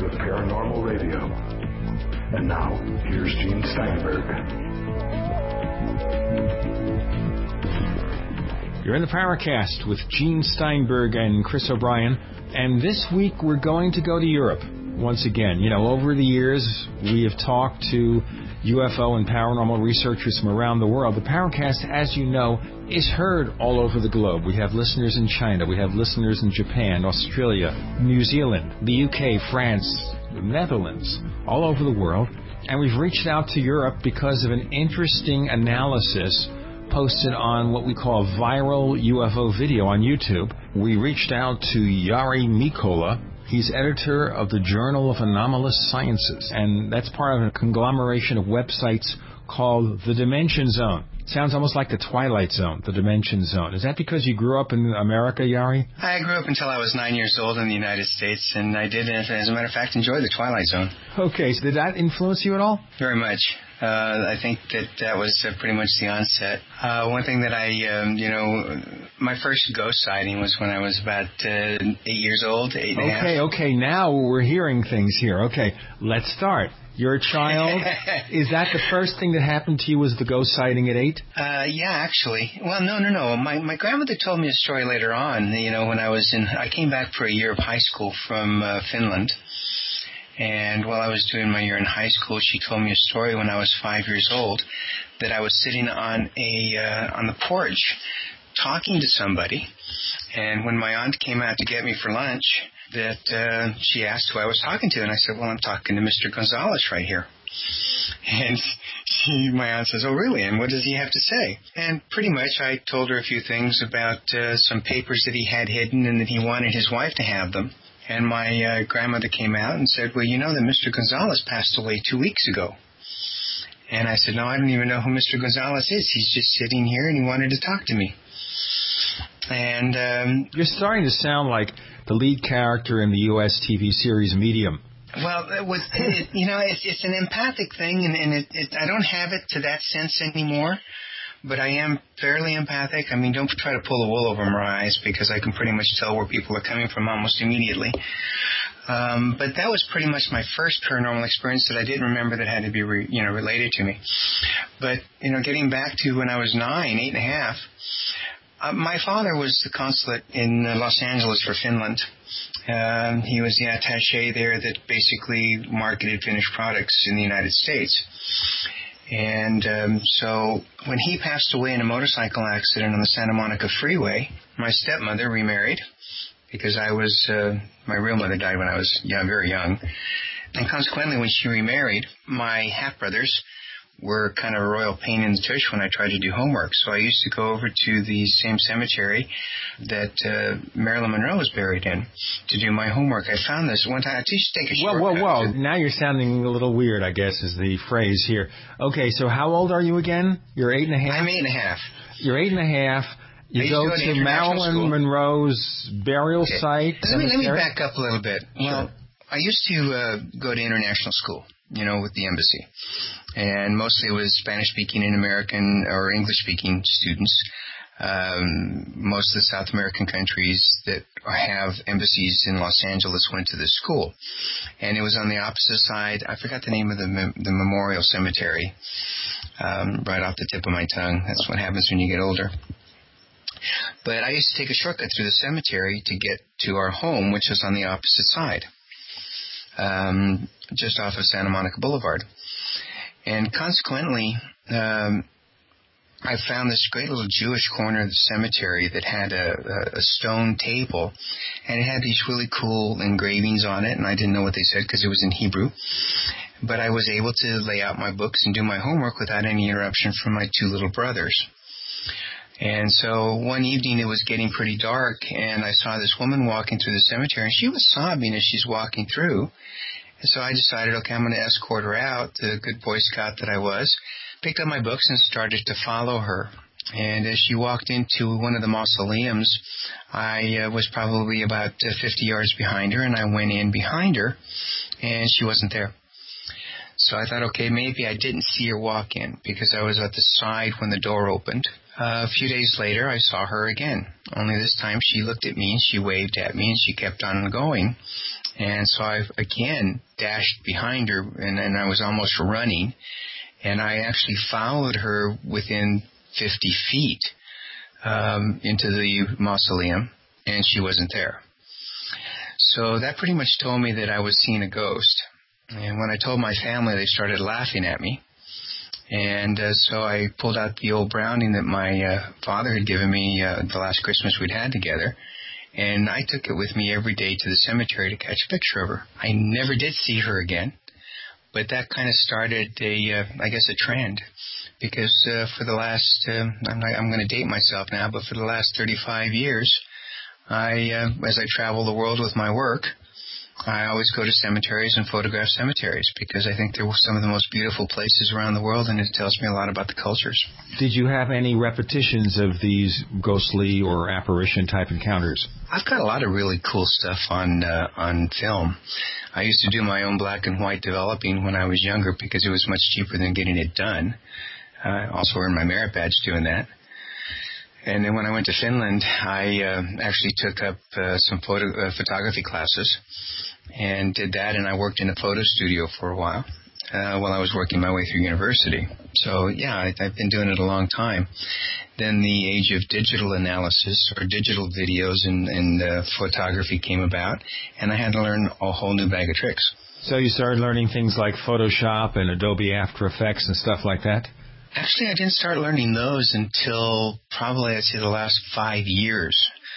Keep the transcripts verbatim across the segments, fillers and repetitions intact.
of paranormal radio. And now, here's Gene Steinberg. You're in the Paracast with Gene Steinberg and Chris O'Brien. And this week, we're going to go to Europe once again. You know, over the years, we have talked to U F O and paranormal researchers from around the world. The Paracast, as you know, is heard all over the globe. We have listeners in China, we have listeners in Japan, Australia, New Zealand, the U K, France, the Netherlands, all over the world. And we've reached out to Europe because of an interesting analysis posted on what we call viral U F O video on YouTube. We reached out to Jari Mikkola. He's editor of the Journal of Anomalous Sciences, and that's part of a conglomeration of websites called The Dimension Zone. Sounds almost like the Twilight Zone, the Dimension Zone. Is that because you grew up in America, Jari? I grew up until I was nine years old in the United States, and I did, as a matter of fact, enjoy the Twilight Zone. Okay, so did that influence you at all? Very much. Uh, I think that that was uh, pretty much the onset. Uh, one thing that I, um, you know, my first ghost sighting was when I was about uh, eight years old, eight and a half. Okay, okay, now we're hearing things here. Okay, let's start. You're a child. Is that the first thing that happened to you was the ghost sighting at eight? Uh, yeah, actually. Well, no, no, no. My my grandmother told me a story later on. You know, when I was in, I came back for a year of high school from uh, Finland. And while I was doing my year in high school, she told me a story when I was five years old that I was sitting on a uh, on the porch talking to somebody. And when my aunt came out to get me for lunch, that uh, she asked who I was talking to, and I said, well, I'm talking to Mister Gonzalez right here. And she, my aunt says, oh, really? And what does he have to say? And pretty much I told her a few things about uh, some papers that he had hidden and that he wanted his wife to have them. And my uh, grandmother came out and said, well, you know that Mister Gonzalez passed away two weeks ago. And I said, no, I don't even know who Mister Gonzalez is. He's just sitting here and he wanted to talk to me. And um, you're starting to sound like the lead character in the U S T V series Medium. Well, it was, it, you know, it's, it's an empathic thing, and, and it, it, I don't have it to that sense anymore. But I am fairly empathic. I mean, don't try to pull the wool over my eyes because I can pretty much tell where people are coming from almost immediately. Um, but that was pretty much my first paranormal experience that I didn't remember that had to be, re, you know, related to me. But, you know, getting back to when I was nine, eight and a half, uh, my father was the consulate in uh, Los Angeles for Finland. Um, he was the attaché there that basically marketed finished products in the United States. And um, so when he passed away in a motorcycle accident on the Santa Monica Freeway, my stepmother remarried because I was, uh, my real mother died when I was young, very young. And consequently, when she remarried, my half-brothers were kind of a royal pain in the tush when I tried to do homework. So I used to go over to the same cemetery that uh, Marilyn Monroe was buried in to do my homework. I found this one time. I used to take a shortcut. Whoa, whoa, whoa. Now you're sounding a little weird, I guess, is the phrase here. Okay, so how old are you again? You're eight and a half? I'm eight and a half. You're eight and a half. You go to, to Marilyn school. Monroe's burial okay. site. Let me, let me back up a little bit. Sure. Well, I used to uh, go to international school, you know, with the embassy. And mostly it was Spanish-speaking and American or English-speaking students. Um, most of the South American countries that have embassies in Los Angeles went to this school. And it was on the opposite side. I forgot the name of the mem- the memorial cemetery, um, right off the tip of my tongue. That's what happens when you get older. But I used to take a shortcut through the cemetery to get to our home, which was on the opposite side, um, just off of Santa Monica Boulevard. And consequently, um, I found this great little Jewish corner of the cemetery that had a, a, a stone table, and it had these really cool engravings on it, and I didn't know what they said because it was in Hebrew. But I was able to lay out my books and do my homework without any interruption from my two little brothers. And so one evening it was getting pretty dark, and I saw this woman walking through the cemetery, and she was sobbing as she's walking through. And so I decided, okay, I'm going to escort her out, the good Boy Scout that I was, picked up my books and started to follow her. And as she walked into one of the mausoleums, I uh, was probably about uh, fifty yards behind her, and I went in behind her, and she wasn't there. So I thought, okay, maybe I didn't see her walk in because I was at the side when the door opened. Uh, a few days later, I saw her again. Only this time she looked at me and she waved at me and she kept on going. And so I, again, dashed behind her, and, and I was almost running. And I actually followed her within fifty feet um, into the mausoleum, and she wasn't there. So that pretty much told me that I was seeing a ghost. And when I told my family, they started laughing at me. And uh, so I pulled out the old Browning that my uh, father had given me uh, the last Christmas we'd had together. And I took it with me every day to the cemetery to catch a picture of her. I never did see her again. But that kind of started a, uh, I guess, a trend. Because uh, for the last, uh, I'm, not, I'm going to date myself now, but for the last thirty-five years, I, uh, as I travel the world with my work, I always go to cemeteries and photograph cemeteries because I think they're some of the most beautiful places around the world, and it tells me a lot about the cultures. Did you have any repetitions of these ghostly or apparition-type encounters? I've got a lot of really cool stuff on uh, on film. I used to do my own black and white developing when I was younger because it was much cheaper than getting it done. I also earned my merit badge doing that. And then when I went to Finland, I uh, actually took up uh, some photo, uh, photography classes and did that, and I worked in a photo studio for a while uh, while I was working my way through university. So, yeah, I, I've been doing it a long time. Then the age of digital analysis or digital videos and, and uh, photography came about, and I had to learn a whole new bag of tricks. So you started learning things like Photoshop and Adobe After Effects and stuff like that? Actually, I didn't start learning those until probably, I'd say, the last five years.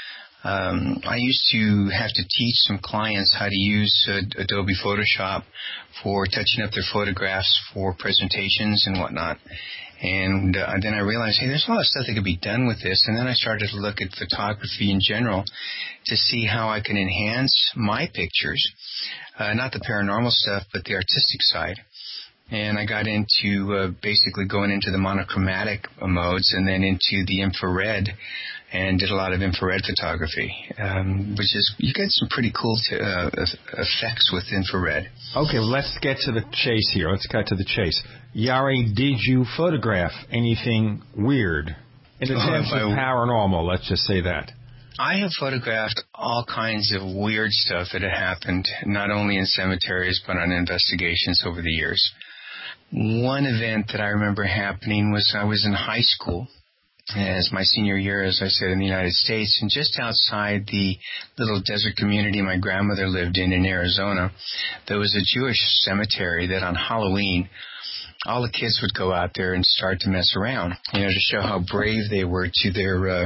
Um, I used to have to teach some clients how to use uh, Adobe Photoshop for touching up their photographs for presentations and whatnot. And uh, then I realized, hey, there's a lot of stuff that could be done with this. And then I started to look at photography in general to see how I can enhance my pictures, uh, not the paranormal stuff, but the artistic side. And I got into uh, basically going into the monochromatic modes and then into the infrared and did a lot of infrared photography, um, which is, you get some pretty cool t- uh, effects with infrared. Okay, well, let's get to the chase here. Let's cut to the chase. Yari, did you photograph anything weird? In the Oh, sense of paranormal, let's just say that. I have photographed all kinds of weird stuff that had happened, not only in cemeteries, but on investigations over the years. One event that I remember happening was I was in high school, as my senior year, as I said, in the United States, and just outside the little desert community my grandmother lived in in Arizona, there was a Jewish cemetery that on Halloween, all the kids would go out there and start to mess around, you know, to show how brave they were to their uh,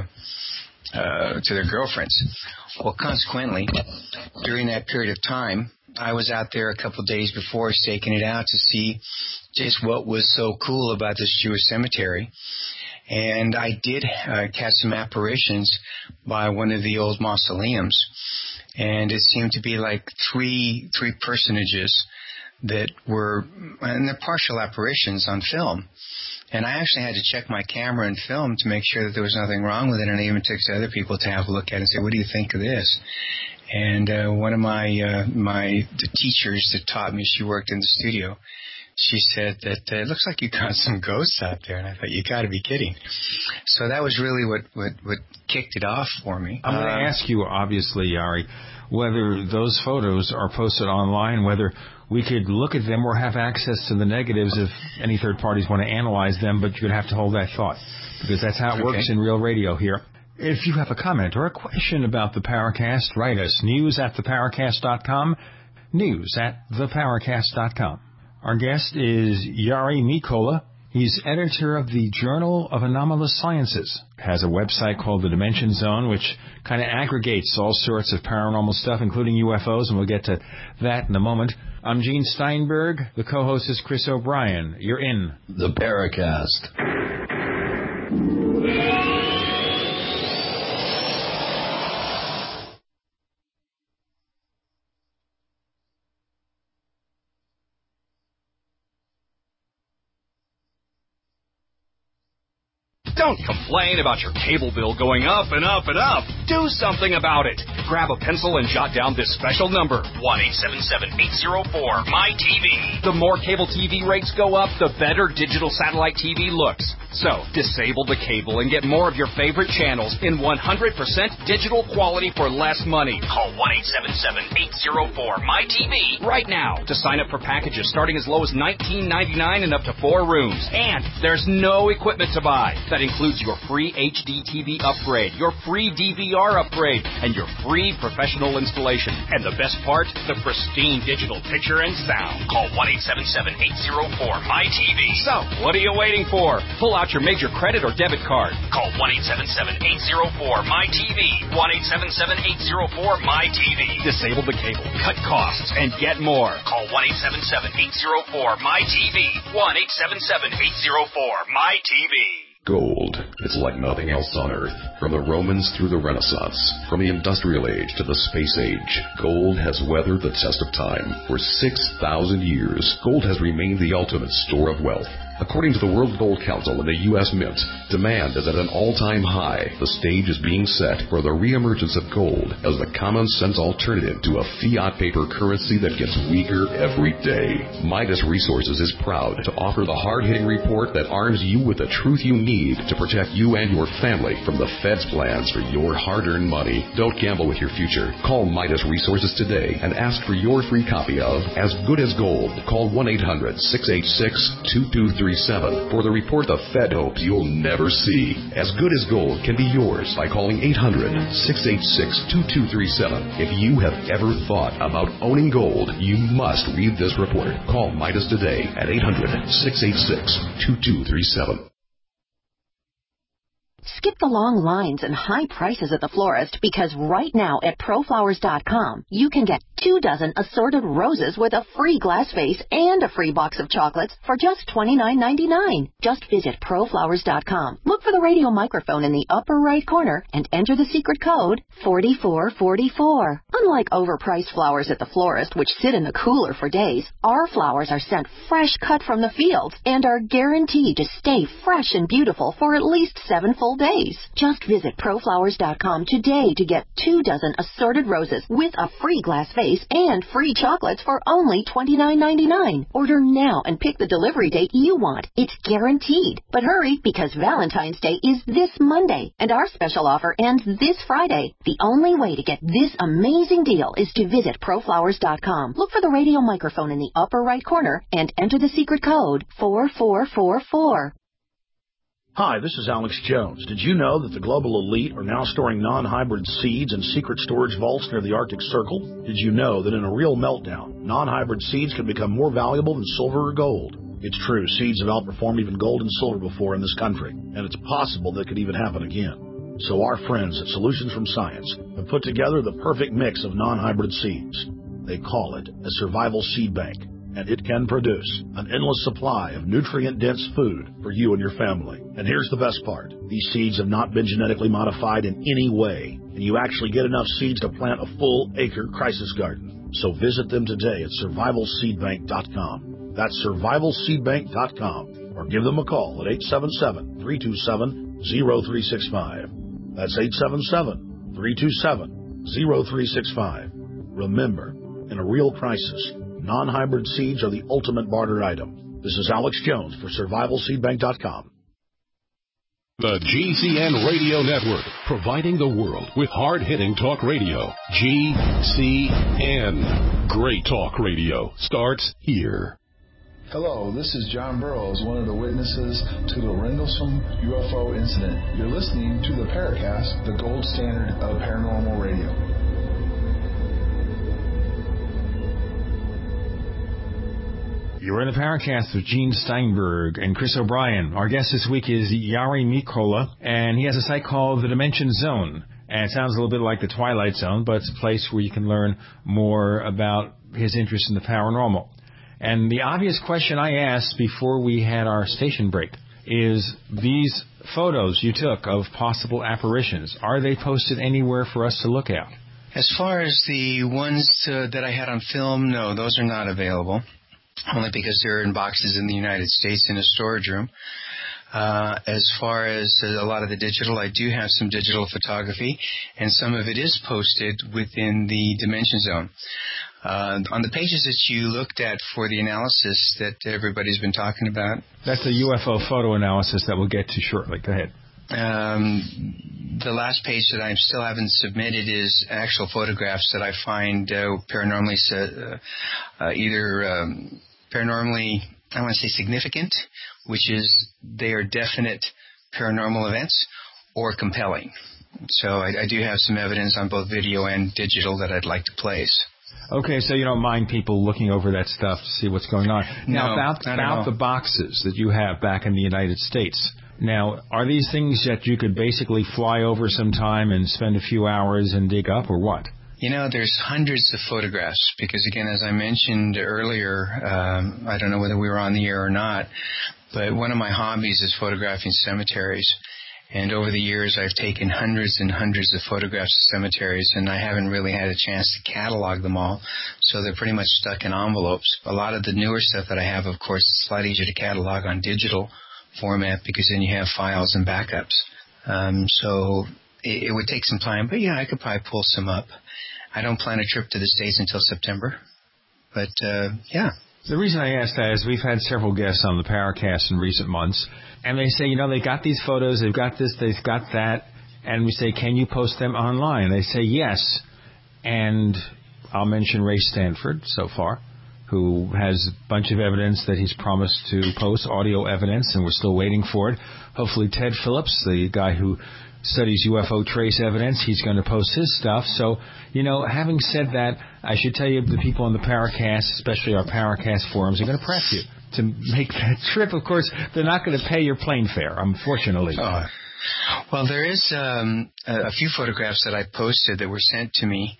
uh, to their girlfriends. Well, consequently, during that period of time, I was out there a couple of days before staking it out to see just what was so cool about this Jewish cemetery. And I did uh, catch some apparitions by one of the old mausoleums. And it seemed to be like three three personages that were, and they're partial apparitions on film. And I actually had to check my camera and film to make sure that there was nothing wrong with it. And I even took to other people to have a look at it and say, what do you think of this? And uh, one of my uh, my the teachers that taught me, she worked in the studio, she said that uh, it looks like you got some ghosts out there. And I thought, you got to be kidding. So that was really what, what, what kicked it off for me. I'm going to uh, ask you, obviously, Yari, whether those photos are posted online, whether we could look at them or have access to the negatives if any third parties want to analyze them, but you're going to have to hold that thought, because that's how it okay. works in real radio here. If you have a comment or a question about the Paracast, write us, news at the paracast dot com, news at the paracast dot com. Our guest is Yari Mikola. He's editor of the Journal of Anomalous Sciences. Has a website called The Dimension Zone, which kind of aggregates all sorts of paranormal stuff, including U F Os, and we'll get to that in a moment. I'm Gene Steinberg. The co-host is Chris O'Brien. You're in The Paracast. Don't complain about your cable bill going up and up and up. Do something about it. Grab a pencil and jot down this special number, one eight seven seven, eight zero four, M Y T V. The more cable T V rates go up, the better digital satellite T V looks. So, disable the cable and get more of your favorite channels in one hundred percent digital quality for less money. Call one eight seven seven, eight zero four, M Y T V right now to sign up for packages starting as low as nineteen ninety-nine and up to four rooms. And there's no equipment to buy. That includes your free H D T V upgrade, your free D V R upgrade, and your free professional installation. And the best part, the pristine digital picture and sound. Call one eight seven seven, eight zero four, M Y T V. So, what are you waiting for? Pull out your major credit or debit card. Call one eight seven seven, eight zero four, M Y T V. one eight seven seven, eight zero four, M Y T V. Disable the cable, cut costs, and get more. Call one eight seven seven, eight zero four, M Y T V. one eight seven seven, eight zero four, M Y T V. Gold. It's like nothing else on Earth. From the Romans through the Renaissance, from the Industrial Age to the Space Age, gold has weathered the test of time. For six thousand years, gold has remained the ultimate store of wealth. According to the World Gold Council and the U S Mint, demand is at an all-time high. The stage is being set for the reemergence of gold as the common-sense alternative to a fiat paper currency that gets weaker every day. Midas Resources is proud to offer the hard-hitting report that arms you with the truth you need to protect you and your family from the Fed's plans for your hard-earned money. Don't gamble with your future. Call Midas Resources today and ask for your free copy of As Good as Gold. Call one eight hundred, six eight six, two two three seven for the report the Fed hopes you'll never see. As Good as Gold can be yours by calling eight hundred, six eight six, two two three seven. If you have ever thought about owning gold, you must read this report. Call Midas today at eight hundred, six eight six, two two three seven. Skip the long lines and high prices at the florist because right now at pro flowers dot com you can get two dozen assorted roses with a free glass vase and a free box of chocolates for just twenty-nine ninety-nine. Just visit pro flowers dot com. Look for the radio microphone in the upper right corner and enter the secret code forty-four forty-four. Unlike overpriced flowers at the florist which sit in the cooler for days, our flowers are sent fresh cut from the fields and are guaranteed to stay fresh and beautiful for at least seven full days. Just visit pro flowers dot com today to get two dozen assorted roses with a free glass vase and free chocolates for only twenty-nine ninety-nine. Order now and pick the delivery date you want. It's guaranteed. But hurry, because Valentine's Day is this Monday and our special offer ends this Friday. The only way to get this amazing deal is to visit pro flowers dot com. Look for the radio microphone in the upper right corner and enter the secret code four four four four. Hi, this is Alex Jones. Did you know that the global elite are now storing non-hybrid seeds in secret storage vaults near the Arctic Circle? Did you know that in a real meltdown, non-hybrid seeds can become more valuable than silver or gold? It's true, seeds have outperformed even gold and silver before in this country, and it's possible that could even happen again. So our friends at Solutions from Science have put together the perfect mix of non-hybrid seeds. They call it a survival seed bank, and it can produce an endless supply of nutrient-dense food for you and your family. And here's the best part. These seeds have not been genetically modified in any way, and you actually get enough seeds to plant a full-acre crisis garden. So visit them today at survival seed bank dot com. That's survival seed bank dot com. Or give them a call at eight seven seven, three two seven, zero three six five. That's eight seven seven, three two seven, zero three six five. Remember, in a real crisis, non-hybrid seeds are the ultimate barter item. This is Alex Jones for survival seed bank dot com. The G C N Radio Network, providing the world with hard-hitting talk radio. G C N. Great talk radio starts here. Hello, this is John Burroughs, one of the witnesses to the Rendlesham U F O incident. You're listening to the Paracast, the gold standard of paranormal radio. You're in the Paracast with Gene Steinberg and Chris O'Brien. Our guest this week is Jari Mikkola, and he has a site called The Dimension Zone. And it sounds a little bit like the Twilight Zone, but it's a place where you can learn more about his interest in the paranormal. And the obvious question I asked before we had our station break is, these photos you took of possible apparitions, are they posted anywhere for us to look at? As far as the ones uh, that I had on film, no, those are not available. Only because they're in boxes in the United States in a storage room. Uh, as far as a lot of the digital, I do have some digital photography, and some of it is posted within the Dimension Zone. Uh, on the pages that you looked at for the analysis that everybody's been talking about. That's a U F O photo analysis that we'll get to shortly. Go ahead. Um, the last page that I still haven't submitted is actual photographs that I find uh, paranormally, uh, uh, either um, paranormally, I want to say significant, which is they are definite paranormal events, or compelling. So I, I do have some evidence on both video and digital that I'd like to place. Okay, so you don't mind people looking over that stuff to see what's going on. Now, no, about, about the boxes that you have back in the United States. Now, are these things that you could basically fly over sometime and spend a few hours and dig up, or what? You know, there's hundreds of photographs because, again, as I mentioned earlier, um, I don't know whether we were on the air or not, but one of my hobbies is photographing cemeteries. And over the years, I've taken hundreds and hundreds of photographs of cemeteries, and I haven't really had a chance to catalog them all, so they're pretty much stuck in envelopes. A lot of the newer stuff that I have, of course, is a lot easier to catalog on digital format because then you have files and backups. Um, so it, it would take some time, but yeah, I could probably pull some up. I don't plan a trip to the States until September, but uh, yeah. The reason I asked that is we've had several guests on the Paracast in recent months, and they say, you know, they got these photos, they've got this, they've got that, and we say, can you post them online? They say yes, and I'll mention Ray Stanford so far, who has a bunch of evidence that he's promised to post, audio evidence, and we're still waiting for it. Hopefully Ted Phillips, the guy who studies U F O trace evidence, he's going to post his stuff. So, you know, having said that, I should tell you the people on the Paracast, especially our Paracast forums, are going to press you to make that trip. Of course, they're not going to pay your plane fare, unfortunately. Oh. Well, there is um, a few photographs that I posted that were sent to me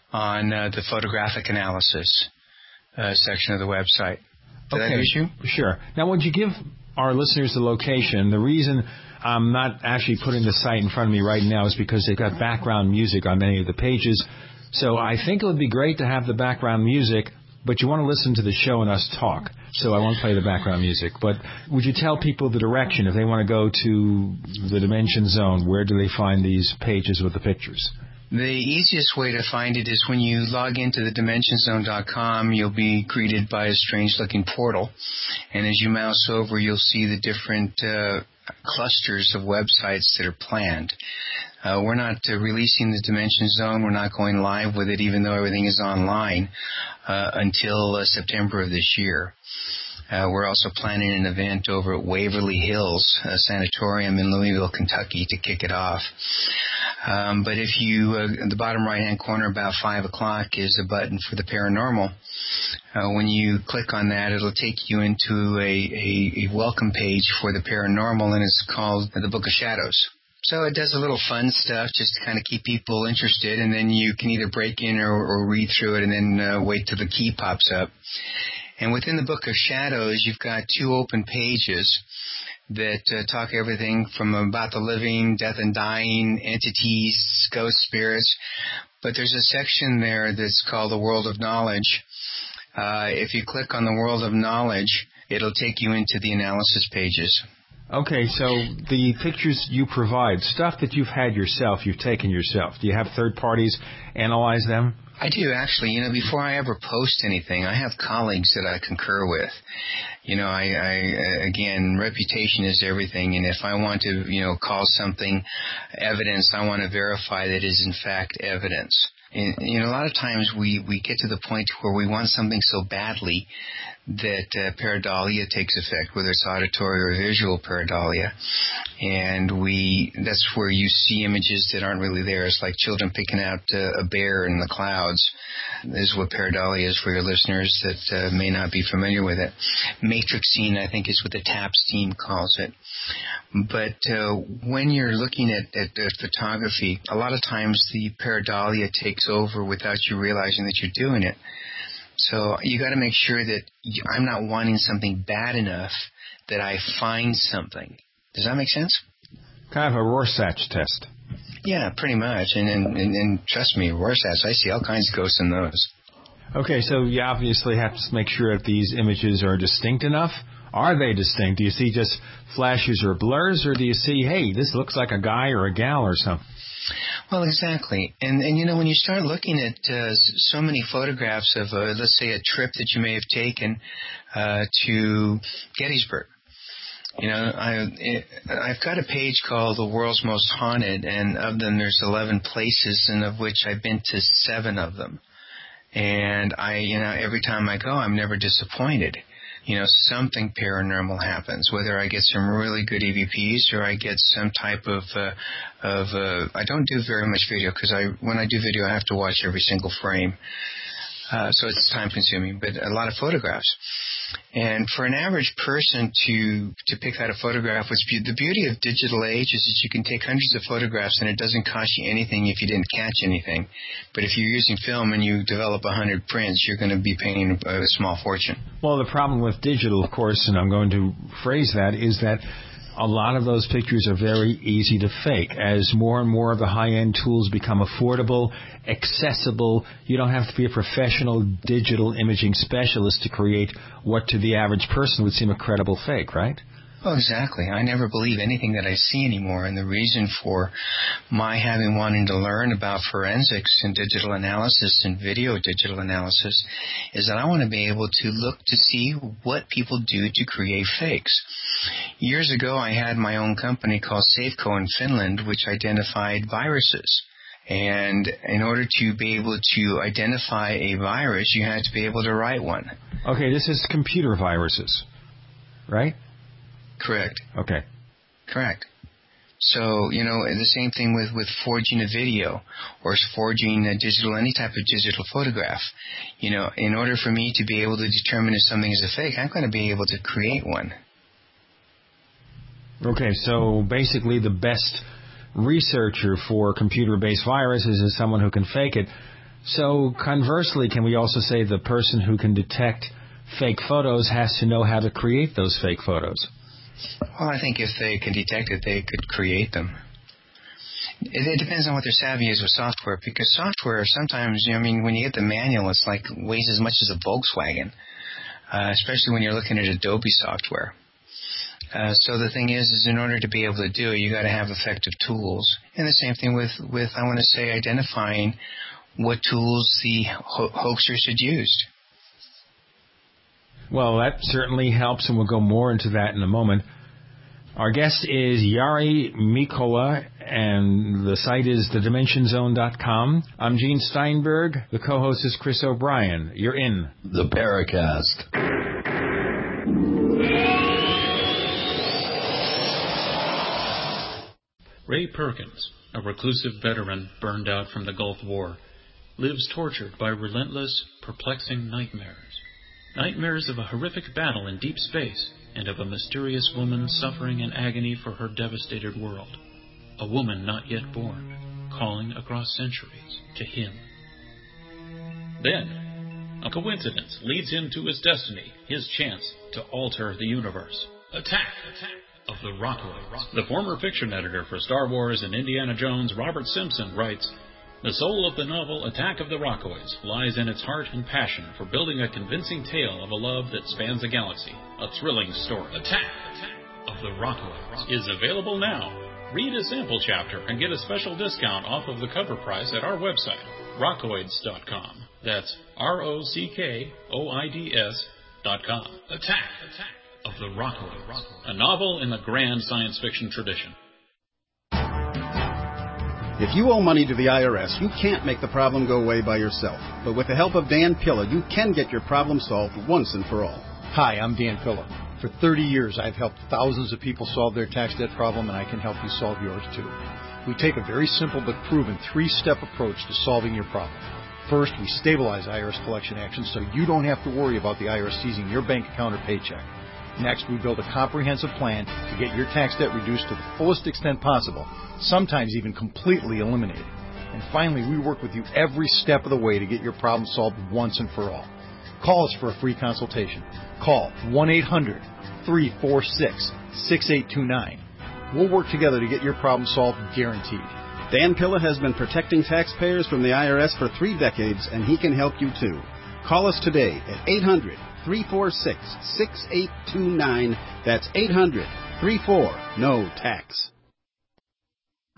on uh, the photographic analysis uh, section of the website. Did okay. I lose you? Sure. Now, would you give our listeners the location? The reason I'm not actually putting the site in front of me right now is because they've got background music on many of the pages. So I think it would be great to have the background music, but you want to listen to the show and us talk. So I won't play the background music. But would you tell people the direction if they want to go to the Dimension Zone? Where do they find these pages with the pictures? The easiest way to find it is when you log into the dimension zone dot com, you'll be greeted by a strange-looking portal. And as you mouse over, you'll see the different uh, clusters of websites that are planned. Uh, we're not uh, releasing the Dimension Zone. We're not going live with it, even though everything is online, uh, until uh, September of this year. Uh, we're also planning an event over at Waverly Hills, a sanatorium in Louisville, Kentucky, to kick it off. Um, but if you, uh, in the bottom right-hand corner, about five o'clock, is a button for the paranormal. Uh, when you click on that, it'll take you into a, a, a welcome page for the paranormal, and it's called the Book of Shadows. So it does a little fun stuff just to kind of keep people interested, and then you can either break in or, or read through it and then uh, wait till the key pops up. And within the Book of Shadows, you've got two open pages that uh, talk everything from about the living, death and dying, entities, ghost spirits. But there's a section there that's called the World of Knowledge. Uh, if you click on the World of Knowledge, it'll take you into the analysis pages. Okay, so the pictures you provide, stuff that you've had yourself, you've taken yourself, do you have third parties analyze them? I do, actually. You know, before I ever post anything, I have colleagues that I concur with. You know, I, I again, reputation is everything, and if I want to, you know, call something evidence, I want to verify that it is in fact evidence. And, you know, a lot of times we, we get to the point where we want something so badly that uh, pareidolia takes effect, whether it's auditory or visual pareidolia. And we that's where you see images that aren't really there. It's like children picking out uh, a bear in the clouds. This is what pareidolia is for your listeners that uh, may not be familiar with it. Matrixing, I think, is what the TAPS team calls it. But uh, when you're looking at, at, at photography, a lot of times the pareidolia takes over without you realizing that you're doing it. So you got to make sure that you, I'm not wanting something bad enough that I find something. Does that make sense? Kind of a Rorschach test. Yeah, pretty much. And, and, and, and trust me, Rorschach, I see all kinds of ghosts in those. Okay, so you obviously have to make sure that these images are distinct enough. Are they distinct? Do you see just flashes or blurs, or do you see, hey, this looks like a guy or a gal or something? Well, exactly. And, and you know, when you start looking at uh, so many photographs of, uh, let's say, a trip that you may have taken uh, to Gettysburg, you know, I, it, I've got a page called The World's Most Haunted, and of them there's eleven places, and of which I've been to seven of them. And I, you know, every time I go, I'm never disappointed. You know, something paranormal happens, whether I get some really good E V Ps or I get some type of, uh, of, uh, I don't do very much video because I, when I do video, I have to watch every single frame. Uh, so it's time consuming, but a lot of photographs. And for an average person to, to pick out a photograph, what's be- the beauty of digital age is that you can take hundreds of photographs and it doesn't cost you anything if you didn't catch anything. But if you're using film and you develop a hundred prints, you're going to be paying a, a small fortune. Well, the problem with digital, of course, and I'm going to phrase that, is that a lot of those pictures are very easy to fake. As more and more of the high-end tools become affordable, accessible, you don't have to be a professional digital imaging specialist to create what to the average person would seem a credible fake, right? Oh, exactly. I never believe anything that I see anymore, and the reason for my having wanting to learn about forensics and digital analysis and video digital analysis is that I want to be able to look to see what people do to create fakes. Years ago, I had my own company called Safeco in Finland, which identified viruses. And in order to be able to identify a virus, you had to be able to write one. Okay, this is computer viruses, right? Correct. Okay. Correct. So, you know, the same thing with, with forging a video or forging a digital, any type of digital photograph. You know, in order for me to be able to determine if something is a fake, I'm going to be able to create one. Okay, so basically the best researcher for computer-based viruses is someone who can fake it. So conversely, can we also say the person who can detect fake photos has to know how to create those fake photos? Well, I think if they can detect it, they could create them. It, it depends on what their savvy is with software, because software sometimes, you know, I mean, when you get the manual, it's like weighs as much as a Volkswagen, uh, especially when you're looking at Adobe software. Uh, so the thing is, is in order to be able to do it, you got to have effective tools. And the same thing with, with I want to say, identifying what tools the ho- hoaxers had used. Well, that certainly helps, and we'll go more into that in a moment. Our guest is Jari Mikkola, and the site is the dimension zone dot com. I'm Gene Steinberg. The co-host is Chris O'Brien. You're in the Paracast. Ray Perkins, a reclusive veteran burned out from the Gulf War, lives tortured by relentless, perplexing nightmares. Nightmares of a horrific battle in deep space and of a mysterious woman suffering in agony for her devastated world. A woman not yet born, calling across centuries to him. Then, a coincidence leads him to his destiny, his chance to alter the universe. Attack! Attack! Of the Rockoids. The former fiction editor for Star Wars and Indiana Jones, Robert Simpson, writes, "The soul of the novel Attack of the Rockoids lies in its heart and passion for building a convincing tale of a love that spans a galaxy. A thrilling story. Attack, Attack of the Rockoids is available now. Read a sample chapter and get a special discount off of the cover price at our website, rockoids dot com. That's R O C K O I D S dot com. Attack, Attack of the Rockoids, a novel in the grand science fiction tradition." If you owe money to the I R S, you can't make the problem go away by yourself. But with the help of Dan Pilla, you can get your problem solved once and for all. Hi, I'm Dan Pilla. For thirty years, I've helped thousands of people solve their tax debt problem, and I can help you solve yours too. We take a very simple but proven three-step approach to solving your problem. First, we stabilize I R S collection actions so you don't have to worry about the I R S seizing your bank account or paycheck. Next, we build a comprehensive plan to get your tax debt reduced to the fullest extent possible, sometimes even completely eliminated. And finally, we work with you every step of the way to get your problem solved once and for all. Call us for a free consultation. Call one eight hundred, three four six, six eight two nine. We'll work together to get your problem solved, guaranteed. Dan Pilla has been protecting taxpayers from the I R S for three decades, and he can help you too. Call us today at eight hundred, three four six, six eight two nine. That's eight hundred, three four, N O Tax.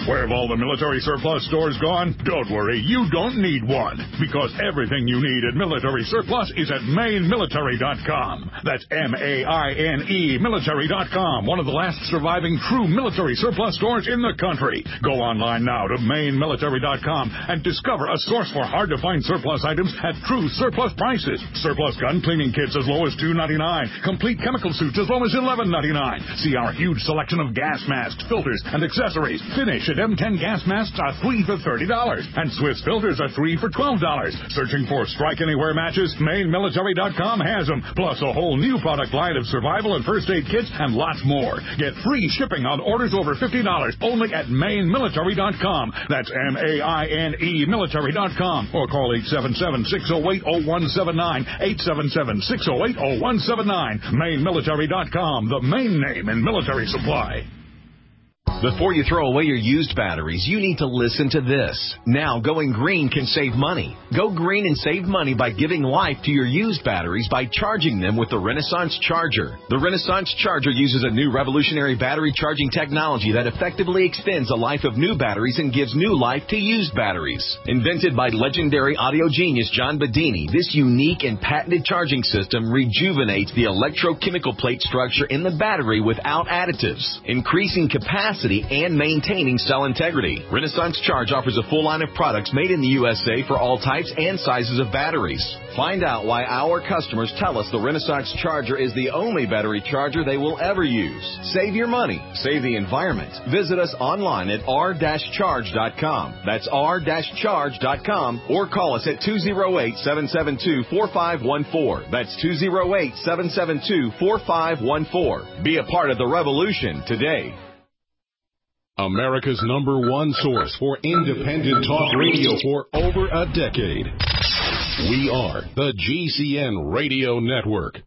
Where have all the military surplus stores gone? Don't worry, you don't need one, because everything you need at Military Surplus is at Maine Military dot com. That's M A I N E Military dot com, one of the last surviving true military surplus stores in the country. Go online now to Maine Military dot com and discover a source for hard-to-find surplus items at true surplus prices. Surplus gun cleaning kits as low as two dollars and ninety-nine cents. Complete chemical suits as low as eleven dollars and ninety-nine cents. See our huge selection of gas masks, filters, and accessories. Finish at M ten gas masks are three for thirty dollars, and Swiss filters are three for twelve dollars. Searching for Strike Anywhere matches? Maine Military dot com has them, plus a whole new product line of survival and first aid kits and lots more. Get free shipping on orders over fifty dollars only at Maine Military dot com. That's M A I N E Military dot com, or call eight seven seven, six oh eight, oh one seven nine, eight seven seven, six oh eight, oh one seven nine. Maine Military dot com, the main name in military supply. Before you throw away your used batteries, you need to listen to this. Now, going green can save money. Go green and save money by giving life to your used batteries by charging them with the Renaissance Charger. The Renaissance Charger uses a new revolutionary battery charging technology that effectively extends the life of new batteries and gives new life to used batteries. Invented by legendary audio genius John Bedini, this unique and patented charging system rejuvenates the electrochemical plate structure in the battery without additives, increasing capacity and maintaining cell integrity. Renaissance Charge offers a full line of products made in the U S A for all types and sizes of batteries. Find out why our customers tell us the Renaissance Charger is the only battery charger they will ever use. Save your money. Save the environment. Visit us online at r dash charge dot com. That's r dash charge dot com, or call us at two oh eight, seven seven two, four five one four. That's two oh eight, seven seven two, four five one four. Be a part of the revolution today. America's number one source for independent talk radio for over a decade. We are the G C N Radio Network.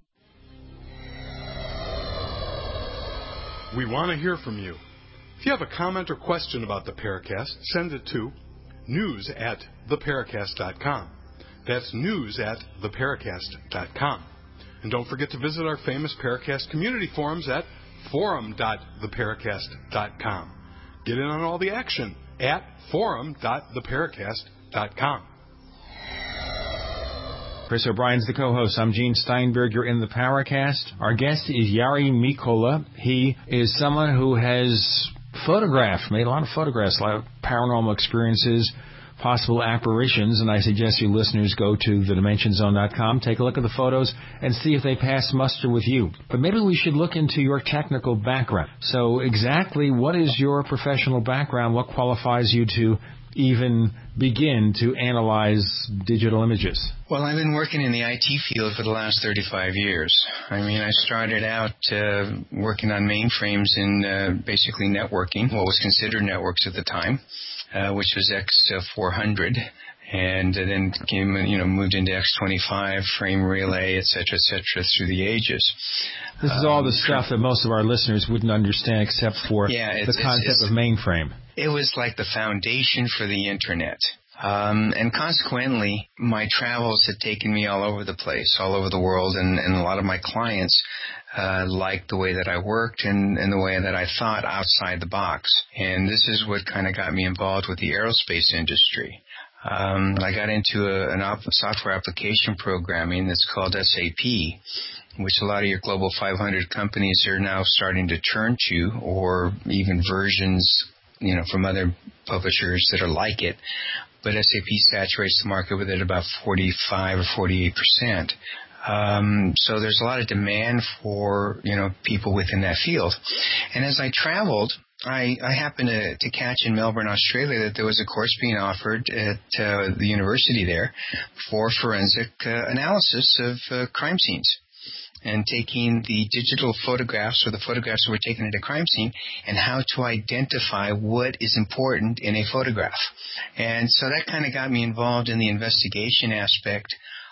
We want to hear from you. If you have a comment or question about the Paracast, send it to news at the paracast dot com. That's news at the paracast dot com. And don't forget to visit our famous Paracast community forums at forum dot the paracast dot com. Get in on all the action at forum dot the paracast dot com. Chris O'Brien's the co-host. I'm Gene Steinberg. You're in the Paracast. Our guest is Jari Mikkola. He is someone who has photographed, made a lot of photographs, a lot of paranormal experiences, possible apparitions, and I suggest you listeners go to the dimension zone dot com, take a look at the photos, and see if they pass muster with you. But maybe we should look into your technical background. So exactly what is your professional background? What qualifies you to even begin to analyze digital images? Well, I've been working in the I T field for the last thirty-five years. I mean, I started out uh, working on mainframes in uh, basically networking, what was considered networks at the time. Uh, which was X four hundred, and uh, then came, you know, moved into X twenty-five, frame relay, et cetera, et cetera, through the ages. This is all the stuff that most of our listeners wouldn't understand except for yeah, the concept it's, it's, of mainframe. It was like the foundation for the Internet. Um, and consequently, my travels had taken me all over the place, all over the world, and, and a lot of my clients uh, liked the way that I worked and, and the way that I thought outside the box. And this is what kind of got me involved with the aerospace industry. Um, I got into a, an op- software application programming that's called S A P, which a lot of your Global five hundred companies are now starting to turn to, or even versions, you know, from other publishers that are like it. But S A P saturates the market with it about forty-five or forty-eight percent. Um, so there's a lot of demand for, you know, people within that field. And as I traveled, I, I happened to, to catch in Melbourne, Australia, that there was a course being offered at uh, the university there for forensic uh, analysis of uh, crime scenes, and taking the digital photographs or the photographs that were taken at a crime scene and how to identify what is important in a photograph. And so that kind of got me involved in the investigation aspect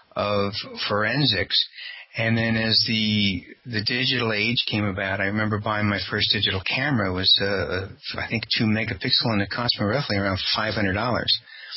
of forensics. And then as the the digital age came about, I remember buying my first digital camera. It was, uh, I think, two megapixel, and it cost me roughly around five hundred dollars.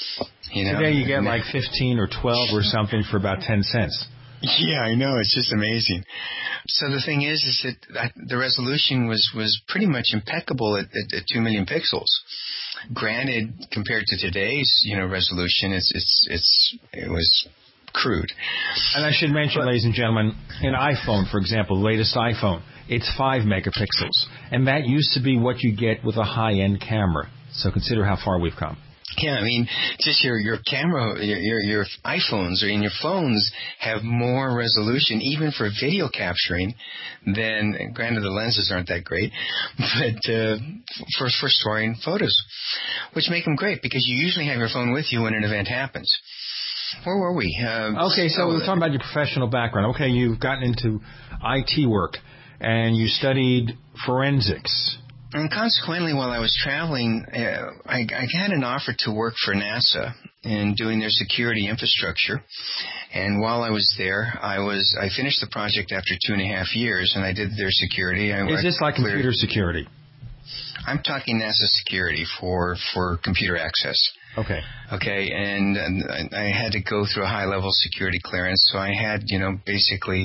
You know? Today you get like fifteen or twelve or something for about ten cents. Yeah, I know. It's just amazing. So the thing is, is that the resolution was, was pretty much impeccable at, at, at two million pixels. Granted, compared to today's, you know, resolution, it's it's it's it was crude. And I should mention, but, ladies and gentlemen, an iPhone, for example, the latest iPhone, it's five megapixels, and that used to be what you get with a high-end camera. So consider how far we've come. Yeah, I mean, just your your camera, your, your your iPhones or in your phones have more resolution, even for video capturing, than, granted, the lenses aren't that great, but uh, for for storing photos, which make them great because you usually have your phone with you when an event happens. Where were we? Uh, okay, so we were talking about your professional background. Okay, you've gotten into I T work, and you studied forensics. And consequently, while I was traveling, uh, I, I had an offer to work for NASA in doing their security infrastructure. And while I was there, I was I finished the project after two and a half years, and I did their security. I, Is this I like cleared, computer security? I'm talking NASA security for, for computer access. Okay. Okay, and, and I had to go through a high-level security clearance, so I had, you know, basically...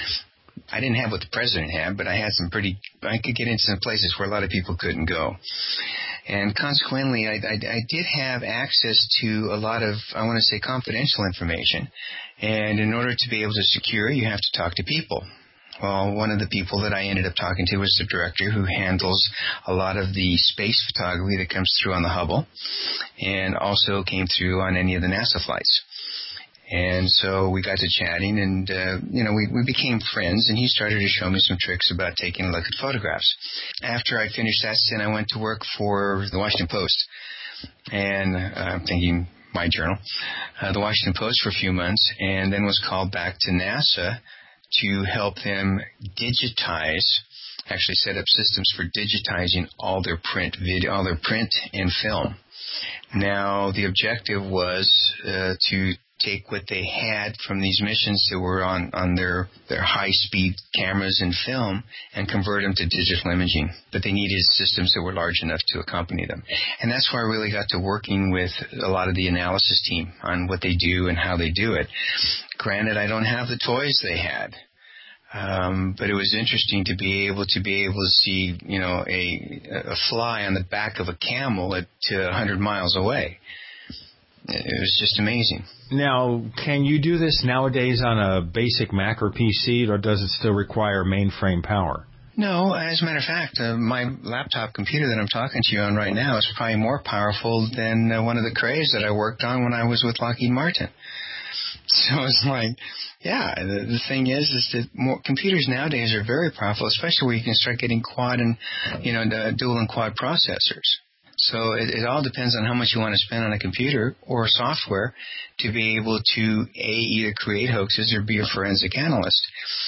I didn't have what the president had, but I had some pretty, I could get into some places where a lot of people couldn't go. And consequently, I, I, I did have access to a lot of, I want to say, confidential information. And in order to be able to secure, you have to talk to people. Well, one of the people that I ended up talking to was the director who handles a lot of the space photography that comes through on the Hubble and also came through on any of the NASA flights. And so we got to chatting, and, uh, you know, we, we became friends, and he started to show me some tricks about taking a look at photographs. After I finished that stint, I went to work for the Washington Post, and uh, I'm thinking my journal, uh, the Washington Post for a few months, and then was called back to NASA to help them digitize, actually set up systems for digitizing all their print video, all their print and film. Now, the objective was uh, to take what they had from these missions that were on, on their, their high-speed cameras and film and convert them to digital imaging. But they needed systems that were large enough to accompany them. And that's where I really got to working with a lot of the analysis team on what they do and how they do it. Granted, I don't have the toys they had. Um, but it was interesting to be able to be able to see, you know, a, a fly on the back of a camel at uh, one hundred miles away. It was just amazing. Now, can you do this nowadays on a basic Mac or P C, or does it still require mainframe power? No, as a matter of fact, uh, my laptop computer that I'm talking to you on right now is probably more powerful than uh, one of the Crays that I worked on when I was with Lockheed Martin. So it's like, yeah, the, the thing is, is that more, computers nowadays are very powerful, especially where you can start getting quad and, you know, the dual and quad processors. So it, it all depends on how much you want to spend on a computer or software to be able to, A, either create hoaxes or be a forensic analyst.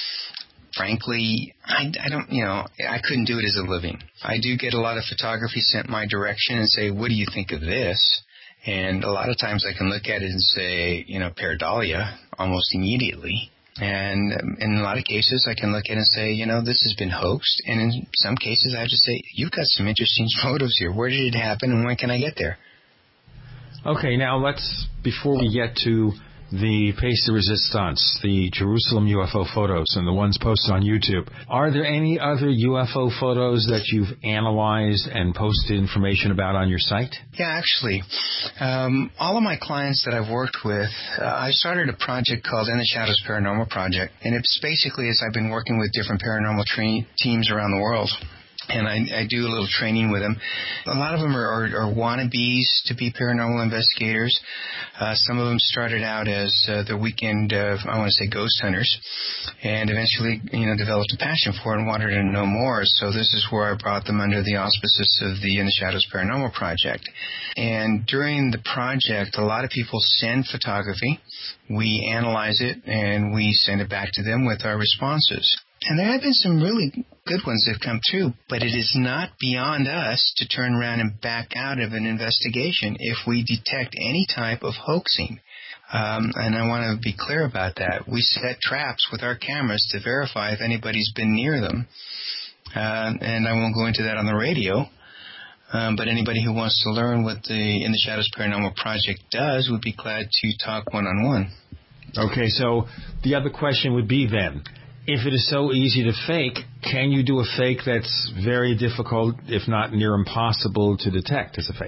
Frankly, I, I don't, you know, I couldn't do it as a living. I do get a lot of photography sent my direction and say, what do you think of this? And a lot of times I can look at it and say, you know, pareidolia almost immediately. And in a lot of cases, I can look at it and say, you know, this has been hoaxed. And in some cases, I have to say, you've got some interesting photos here. Where did it happen, and when can I get there? Okay, now let's, before we get to the Pièce de Résistance, the Jerusalem U F O photos, and the ones posted on YouTube, are there any other U F O photos that you've analyzed and posted information about on your site? Yeah, actually, um, all of my clients that I've worked with, uh, I started a project called In the Shadows Paranormal Project, and it's basically as I've been working with different paranormal tra- teams around the world. And I, I do a little training with them. A lot of them are, are, are wannabes to be paranormal investigators. Uh, some of them started out as uh, the weekend, uh, I want to say, ghost hunters, and eventually, you know, developed a passion for it and wanted to know more. So this is where I brought them under the auspices of the In the Shadows Paranormal Project. And during the project, a lot of people send photography. We analyze it, and we send it back to them with our responses. And there have been some really good ones that have come through, but it is not beyond us to turn around and back out of an investigation if we detect any type of hoaxing. Um, and I want to be clear about that. We set traps with our cameras to verify if anybody's been near them. Uh, and I won't go into that on the radio. Um, but anybody who wants to learn what the In the Shadows Paranormal Project does would be glad to talk one-on-one. Okay, so the other question would be then, if it is so easy to fake, can you do a fake that's very difficult, if not near impossible, to detect as a fake?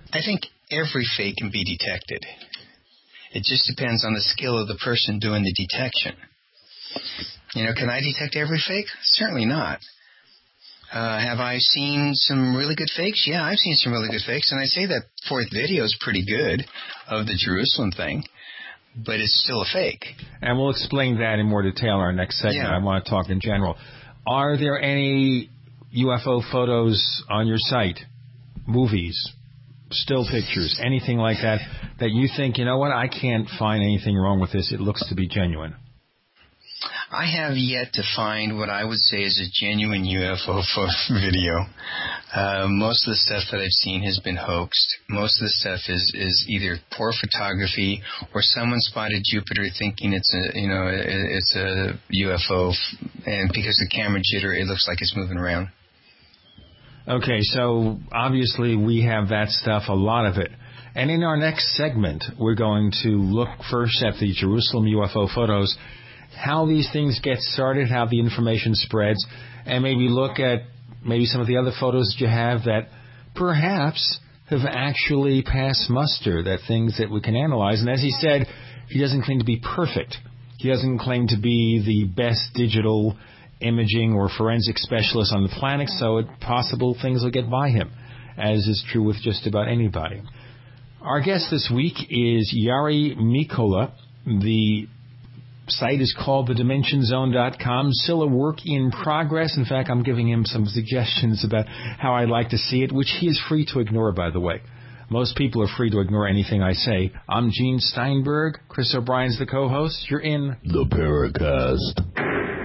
I think every fake can be detected. It just depends on the skill of the person doing the detection. You know, can I detect every fake? Certainly not. Uh, have I seen some really good fakes? Yeah, I've seen some really good fakes, and I say that fourth video is pretty good of the Jerusalem thing, but it's still a fake. And we'll explain that in more detail in our next segment. Yeah. I want to talk in general. Are there any U F O photos on your site, movies, still pictures, anything like that, that you think, you know what, I can't find anything wrong with this. It looks to be genuine? I have yet to find what I would say is a genuine U F O photo video. Uh, most of the stuff that I've seen has been hoaxed. Most of the stuff is, is either poor photography or someone spotted Jupiter thinking it's a you know it's a U F O, and because the camera jitter, it looks like it's moving around. Okay, so obviously we have that stuff, a lot of it. And in our next segment, we're going to look first at the Jerusalem U F O photos, how these things get started, how the information spreads, and maybe look at maybe some of the other photos that you have that perhaps have actually passed muster, that things that we can analyze. And as he said, he doesn't claim to be perfect. He doesn't claim to be the best digital imaging or forensic specialist on the planet, so it's possible things will get by him, as is true with just about anybody. Our guest this week is Yari Mikola. The site is called the dimension zone dot com. Still a work in progress. In fact, I'm giving him some suggestions about how I'd like to see it, which he is free to ignore, by the way. Most people are free to ignore anything I say. I'm Gene Steinberg. Chris O'Brien's the co-host. You're in The Paracast.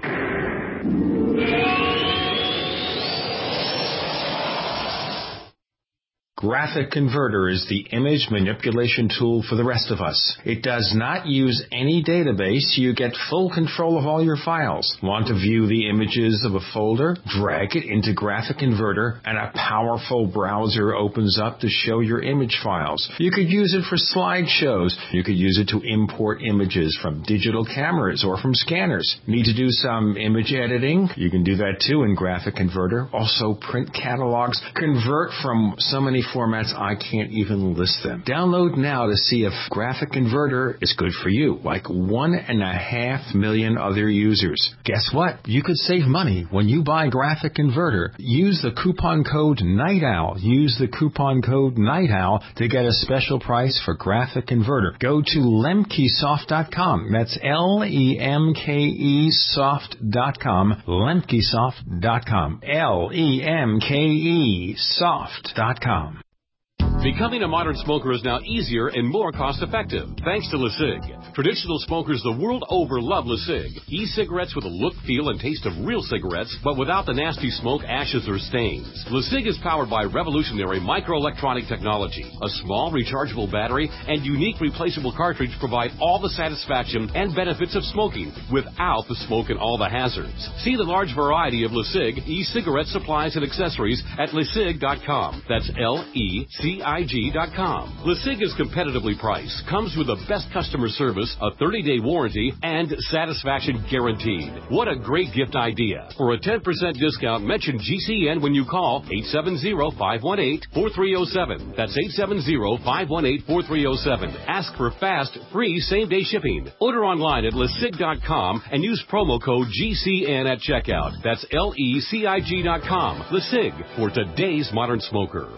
Graphic Converter is the image manipulation tool for the rest of us. It does not use any database. You get full control of all your files. Want to view the images of a folder? Drag it into Graphic Converter and a powerful browser opens up to show your image files. You could use it for slideshows. You could use it to import images from digital cameras or from scanners. Need to do some image editing? You can do that too in Graphic Converter. Also print catalogs. Convert from so many formats I can't even list them. Download now to see if Graphic Converter is good for you, like one and a half million other users. Guess what? You could save money when you buy Graphic Converter. Use the coupon code NIGHTOWL. Use the coupon code NIGHTOWL to get a special price for Graphic Converter. Go to lemkesoft dot com. That's L E M K E soft dot com. lemkesoft dot com. L E M K E soft dot com. Becoming a modern smoker is now easier and more cost-effective, thanks to LeSig. Traditional smokers the world over love LeSig. E-cigarettes with a look, feel, and taste of real cigarettes, but without the nasty smoke, ashes, or stains. LeSig is powered by revolutionary microelectronic technology. A small rechargeable battery and unique replaceable cartridge provide all the satisfaction and benefits of smoking without the smoke and all the hazards. See the large variety of LeSig e-cigarette supplies and accessories at lesig dot com. That's L E C I G dot com. LeSig is competitively priced, comes with the best customer service, a thirty-day warranty, and satisfaction guaranteed. What a great gift idea. For a ten percent discount, mention G C N when you call eight seven zero, five one eight, four three zero seven. That's eight seven zero, five one eight, four three zero seven. Ask for fast, free same-day shipping. Order online at lesig dot com and use promo code G C N at checkout. That's L E C I G dot com. LeSig, for today's modern smoker.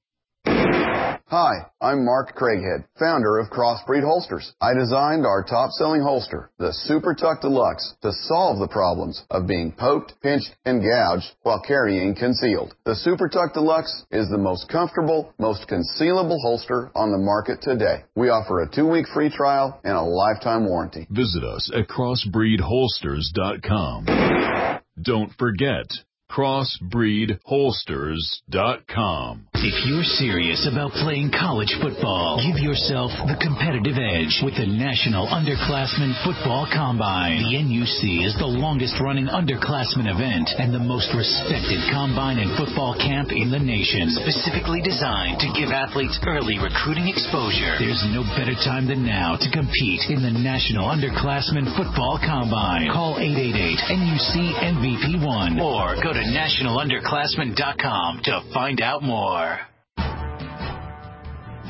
Hi, I'm Mark Craighead, founder of Crossbreed Holsters. I designed our top-selling holster, the Super Tuck Deluxe, to solve the problems of being poked, pinched, and gouged while carrying concealed. The Super Tuck Deluxe is the most comfortable, most concealable holster on the market today. We offer a two-week free trial and a lifetime warranty. Visit us at crossbreed holsters dot com. Don't forget, crossbreed holsters dot com. If you're serious about playing college football, give yourself the competitive edge with the National Underclassmen Football Combine. The N U C is the longest-running underclassmen event and the most respected combine and football camp in the nation, specifically designed to give athletes early recruiting exposure. There's no better time than now to compete in the National Underclassmen Football Combine. Call eight eight eight N U C M V P one or go to national underclassmen dot com to find out more.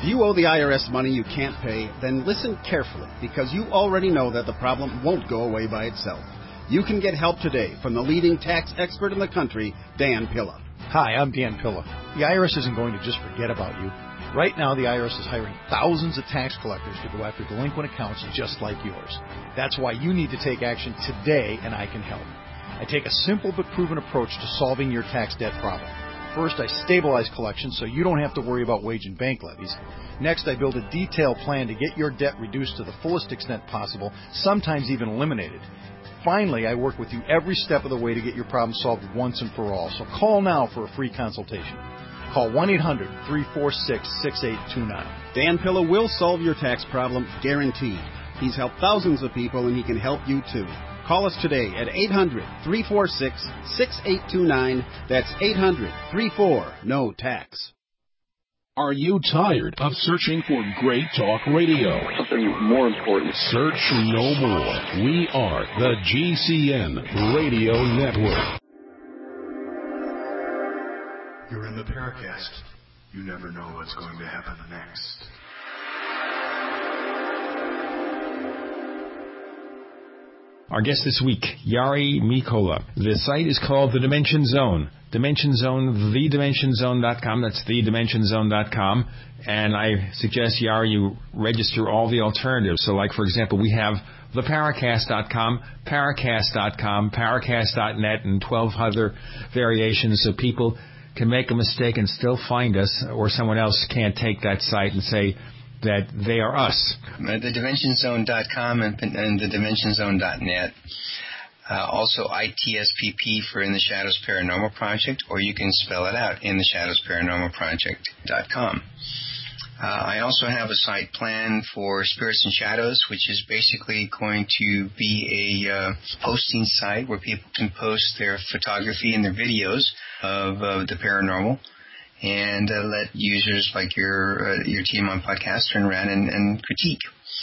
If you owe the I R S money you can't pay, then listen carefully, because you already know that the problem won't go away by itself. You can get help today from the leading tax expert in the country, Dan Pilla. Hi, I'm Dan Pilla. The I R S isn't going to just forget about you. Right now, the I R S is hiring thousands of tax collectors to go after delinquent accounts just like yours. That's why you need to take action today, and I can help. I take a simple but proven approach to solving your tax debt problem. First, I stabilize collections so you don't have to worry about wage and bank levies. Next, I build a detailed plan to get your debt reduced to the fullest extent possible, sometimes even eliminated. Finally, I work with you every step of the way to get your problem solved once and for all. So call now for a free consultation. Call one eight hundred, three four six, six eight two nine. Dan Pilla will solve your tax problem, guaranteed. He's helped thousands of people, and he can help you too. Call us today at eight hundred, three four six, six eight two nine. That's eight hundred, three four, N O tax. Are you tired of searching for great talk radio? Something more important. Search no more. We are the G C N Radio Network. You're in the Paracast. You never know what's going to happen next. Our guest this week, Jari Mikkola. The site is called The Dimension Zone. Dimension Zone, the dimension zone dot com. That's the dimension zone dot com. And I suggest, Jari, you register all the alternatives. So, like, for example, we have the paracast dot com, paracast dot com, paracast dot net, and twelve other variations so people can make a mistake and still find us, or someone else can't take that site and say that they are us. The dimension zone dot com and, and the dimension zone dot net. Uh, also I T S P P for In the Shadows Paranormal Project, or you can spell it out, in the shadows paranormal project dot com. Uh, I also have a site planned for Spirits and Shadows, which is basically going to be a uh, posting site where people can post their photography and their videos of uh, the paranormal, and uh, let users like your uh, your team on podcast turn around and, and critique.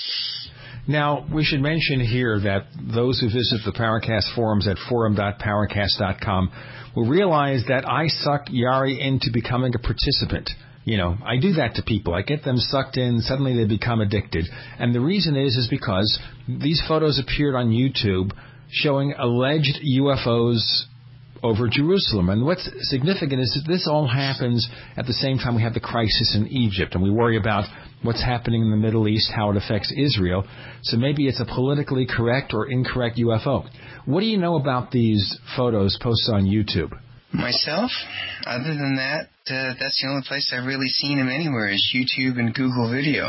Now, we should mention here that those who visit the Paracast forums at forum dot paracast dot com will realize that I suck Jari into becoming a participant. You know, I do that to people. I get them sucked in, suddenly they become addicted. And the reason is, is because these photos appeared on YouTube showing alleged U F Os over Jerusalem. And what's significant is that this all happens at the same time we have the crisis in Egypt, and we worry about what's happening in the Middle East, how it affects Israel. So maybe it's a politically correct or incorrect U F O. What do you know about these photos posted on YouTube? Myself, other than that, uh, that's the only place I've really seen them anywhere is YouTube and Google Video.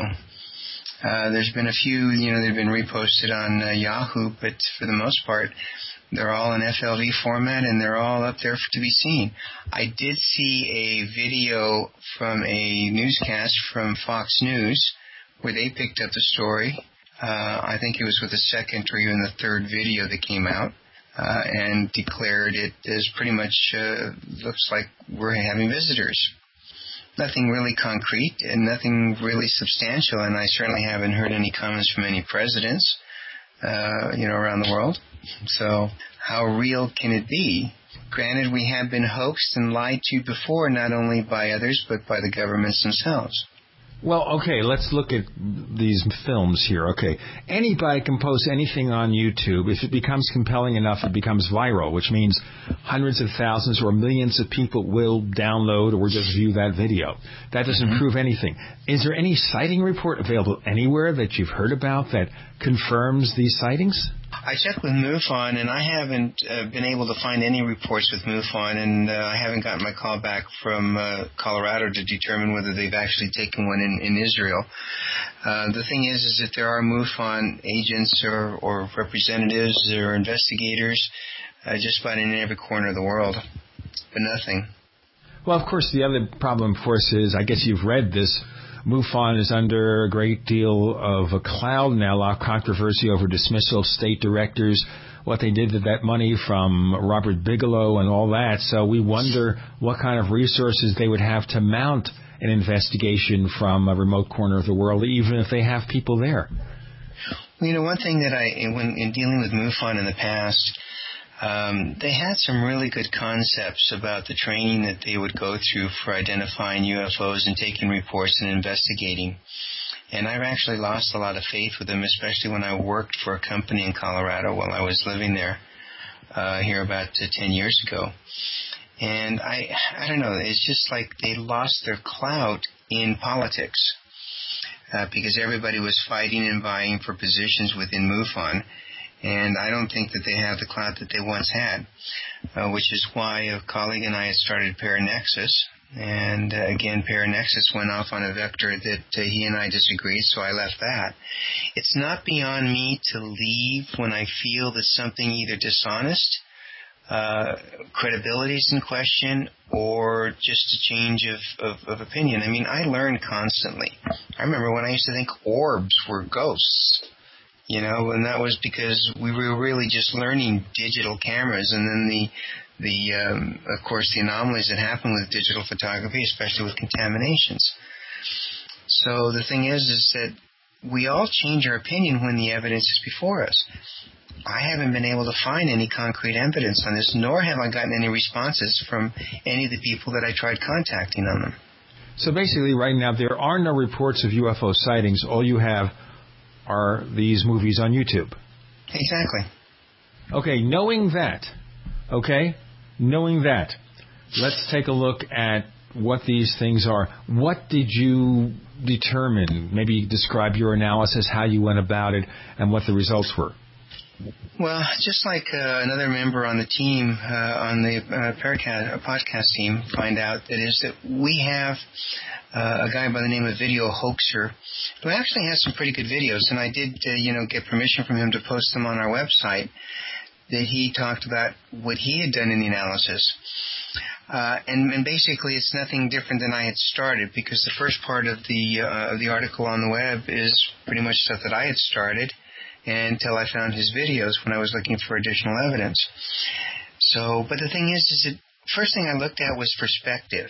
Uh, there's been a few, you know, they've been reposted on uh, Yahoo, but for the most part, they're all in F L V format, and they're all up there for, to be seen. I did see a video from a newscast from Fox News where they picked up the story. Uh, I think it was with the second or even the third video that came out, uh, and declared it as pretty much uh, looks like we're having visitors. Nothing really concrete and nothing really substantial, and I certainly haven't heard any comments from any presidents, uh, you know, around the world. So how real can it be? Granted, we have been hoaxed and lied to before, not only by others, but by the governments themselves. Well, okay, let's look at these films here. Okay, anybody can post anything on YouTube. If it becomes compelling enough, it becomes viral, which means hundreds of thousands or millions of people will download or just view that video. That doesn't mm-hmm. prove anything. Is there any sighting report available anywhere that you've heard about that confirms these sightings? I checked with MUFON, and I haven't uh, been able to find any reports with MUFON, and uh, I haven't gotten my call back from uh, Colorado to determine whether they've actually taken one in, in Israel. Uh, the thing is, is that there are MUFON agents or, or representatives or investigators uh, just about in every corner of the world, but nothing. Well, of course, the other problem, of course, is, I guess you've read this, MUFON is under a great deal of a cloud now, a lot of controversy over dismissal of state directors, what they did with that money from Robert Bigelow and all that. So we wonder what kind of resources they would have to mount an investigation from a remote corner of the world, even if they have people there. Well, you know, one thing that I, when in dealing with MUFON in the past, Um, they had some really good concepts about the training that they would go through for identifying U F Os and taking reports and investigating. And I've actually lost a lot of faith with them, especially when I worked for a company in Colorado while I was living there uh, here about uh, ten years ago. And I, I don't know, it's just like they lost their clout in politics uh, because everybody was fighting and vying for positions within MUFON. And I don't think that they have the clout that they once had, uh, which is why a colleague and I had started Paranexus. And uh, again, Paranexus went off on a vector that uh, he and I disagreed, so I left that. It's not beyond me to leave when I feel that something either dishonest, uh, credibility is in question, or just a change of, of, of opinion. I mean, I learn constantly. I remember when I used to think orbs were ghosts. You know, and that was because we were really just learning digital cameras, and then the, the um, of course, the anomalies that happen with digital photography, especially with contaminations. So the thing is, is that we all change our opinion when the evidence is before us. I haven't been able to find any concrete evidence on this, nor have I gotten any responses from any of the people that I tried contacting on them. So basically, right now, there are no reports of U F O sightings. All you have are these movies on YouTube. Exactly. Okay, knowing that, okay, knowing that, let's take a look at what these things are. What did you determine? Maybe describe your analysis, how you went about it, and what the results were. Well, just like uh, another member on the team, uh, on the uh, Paracast, podcast team, find out, that is that we have uh, a guy by the name of Video Hoaxer who actually has some pretty good videos, and I did, uh, you know, get permission from him to post them on our website, that he talked about what he had done in the analysis. Uh, and, and basically it's nothing different than I had started, because the first part of the, uh, of the article on the web is pretty much stuff that I had started, until I found his videos when I was looking for additional evidence. So, but the thing is, is that first thing I looked at was perspective,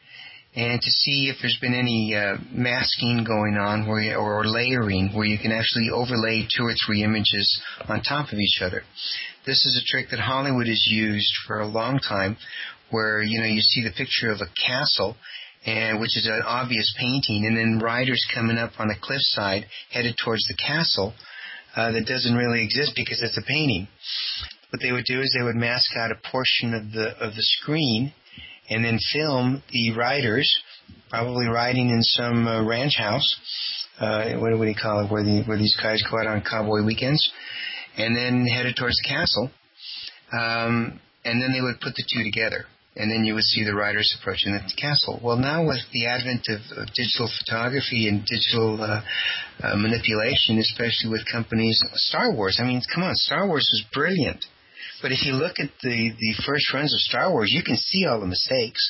and to see if there's been any uh, masking going on, where you, or layering, where you can actually overlay two or three images on top of each other. This is a trick that Hollywood has used for a long time, where, you know, you see the picture of a castle, and which is an obvious painting, and then riders coming up on a cliffside headed towards the castle. Uh, that doesn't really exist because it's a painting. What they would do is they would mask out a portion of the of the screen, and then film the riders, probably riding in some uh, ranch house. Uh, what, what do you call it? Where the where these guys go out on cowboy weekends, and then headed towards the castle. Um, and then they would put the two together, and then you would see the riders approaching the castle. Well, now with the advent of, of digital photography and digital uh, uh, manipulation, especially with companies, Star Wars, I mean, come on, Star Wars was brilliant. But if you look at the, the first runs of Star Wars, you can see all the mistakes.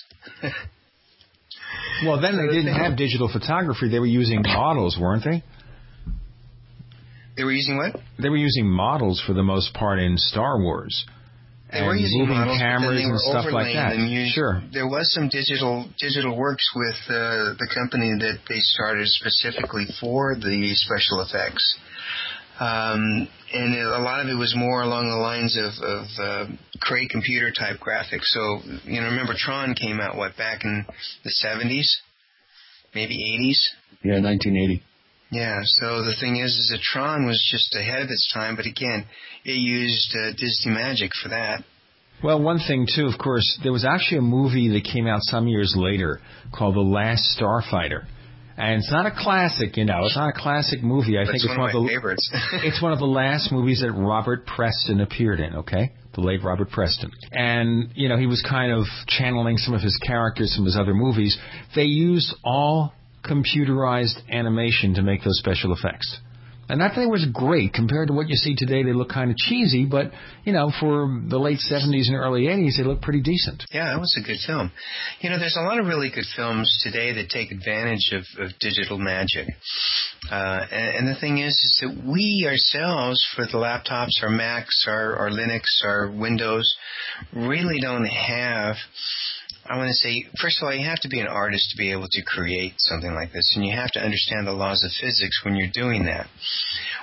Well, then they didn't have digital photography. They were using models, weren't they? They were using what? They were using models for the most part in Star Wars. They were using moving models, cameras but then they were and stuff like that. Them. You, sure. There was some digital digital works with uh, the company that they started specifically for the special effects. Um, and a lot of it was more along the lines of, of uh, Cray computer type graphics. So, you know, remember Tron came out, what, back in the seventies? Maybe eighties? Yeah, nineteen eighty. Yeah, so the thing is, is that Tron was just ahead of its time, but again, it used uh, Disney Magic for that. Well, one thing, too, of course, there was actually a movie that came out some years later called The Last Starfighter. And it's not a classic, you know, it's not a classic movie. I That's think it's one, one of of my the favorites. It's one of the last movies that Robert Preston appeared in, okay? The late Robert Preston. And, you know, he was kind of channeling some of his characters from his other movies. They used all computerized animation to make those special effects. And that thing was great. Compared to what you see today, they look kind of cheesy, but, you know, for the late seventies and early eighties, they look pretty decent. Yeah, that was a good film. You know, there's a lot of really good films today that take advantage of, of digital magic. Uh, and, and the thing is, is that we ourselves, for the laptops, our Macs, our, our Linux, our Windows, really don't have... I want to say, first of all, you have to be an artist to be able to create something like this, and you have to understand the laws of physics when you're doing that.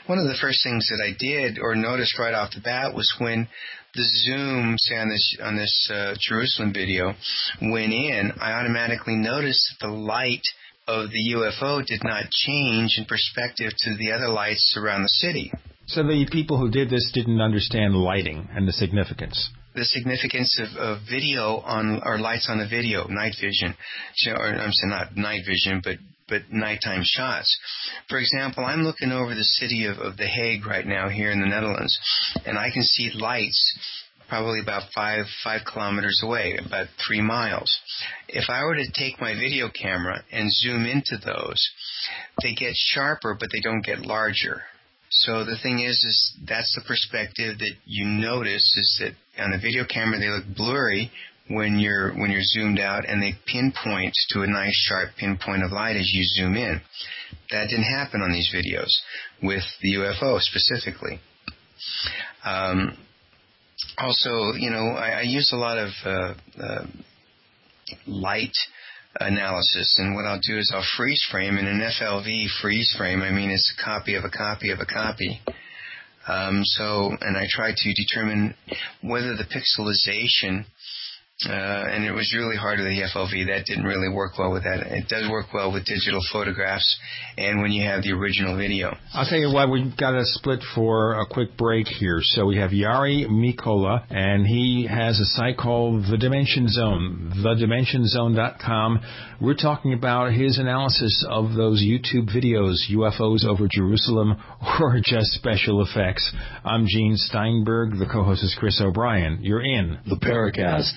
one of the first things that I did or noticed right off the bat was when the zoom, say on this on this uh, Jerusalem video, went in, I automatically noticed that the light of the U F O did not change in perspective to the other lights around the city. So the people who did this didn't understand lighting and the significance. The significance of, of video on, or lights on the video, night vision, or I'm saying not night vision, but but nighttime shots. For example, I'm looking over the city of, of The Hague right now here in the Netherlands, and I can see lights probably about five five kilometers away, about three miles. If I were to take my video camera and zoom into those, they get sharper, but they don't get larger. So the thing is, is that's the perspective that you notice, is that on a video camera they look blurry when you're when you're zoomed out, and they pinpoint to a nice sharp pinpoint of light as you zoom in. That didn't happen on these videos with the U F O specifically. Um, also, you know, I, I use a lot of uh, uh, light analysis, and what I'll do is I'll freeze frame in an F L V freeze frame. I mean, it's a copy of a copy of a copy. Um, so, and I try to determine whether the pixelization, uh, and it was really hard with the F L V. That didn't really work well with that. It does work well with digital photographs and when you have the original video. I'll tell you what, we've got to split for a quick break here. So we have Jari Mikkola, and he has a site called The Dimension Zone, the dimension zone dot com. We're talking about his analysis of those YouTube videos, U F Os over Jerusalem, or just special effects. I'm Gene Steinberg. The co-host is Chris O'Brien. You're in The Paracast.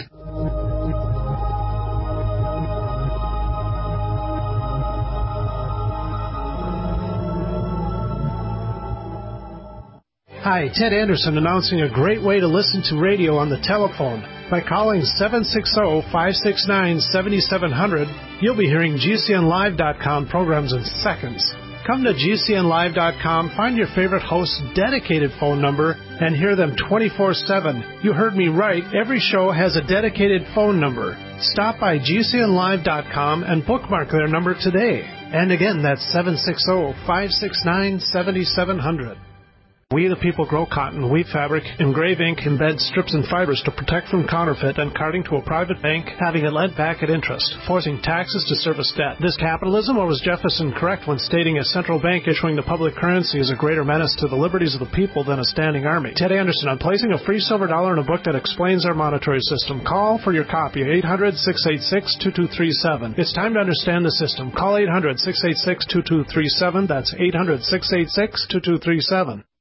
Hi, Ted Anderson announcing a great way to listen to radio on the telephone. By calling seven six zero, five six nine, seven seven zero zero, you'll be hearing G C N live dot com programs in seconds. Come to G C N live dot com, find your favorite host's dedicated phone number, and hear them twenty-four seven. You heard me right. Every show has a dedicated phone number. Stop by G C N live dot com and bookmark their number today. And again, that's seven six zero, five six nine, seven seven zero zero. We the people grow cotton, weave fabric, engrave ink, embed strips and fibers to protect from counterfeit and carting to a private bank, having it lent back at interest, forcing taxes to service debt. This capitalism, or was Jefferson correct when stating a central bank issuing the public currency is a greater menace to the liberties of the people than a standing army? Ted Anderson, on placing a free silver dollar in a book that explains our monetary system. Call for your copy, eight hundred, six eight six, two two three seven. It's time to understand the system. Call eight hundred, six eight six, two two three seven. That's eight hundred, six eight six, two two three seven.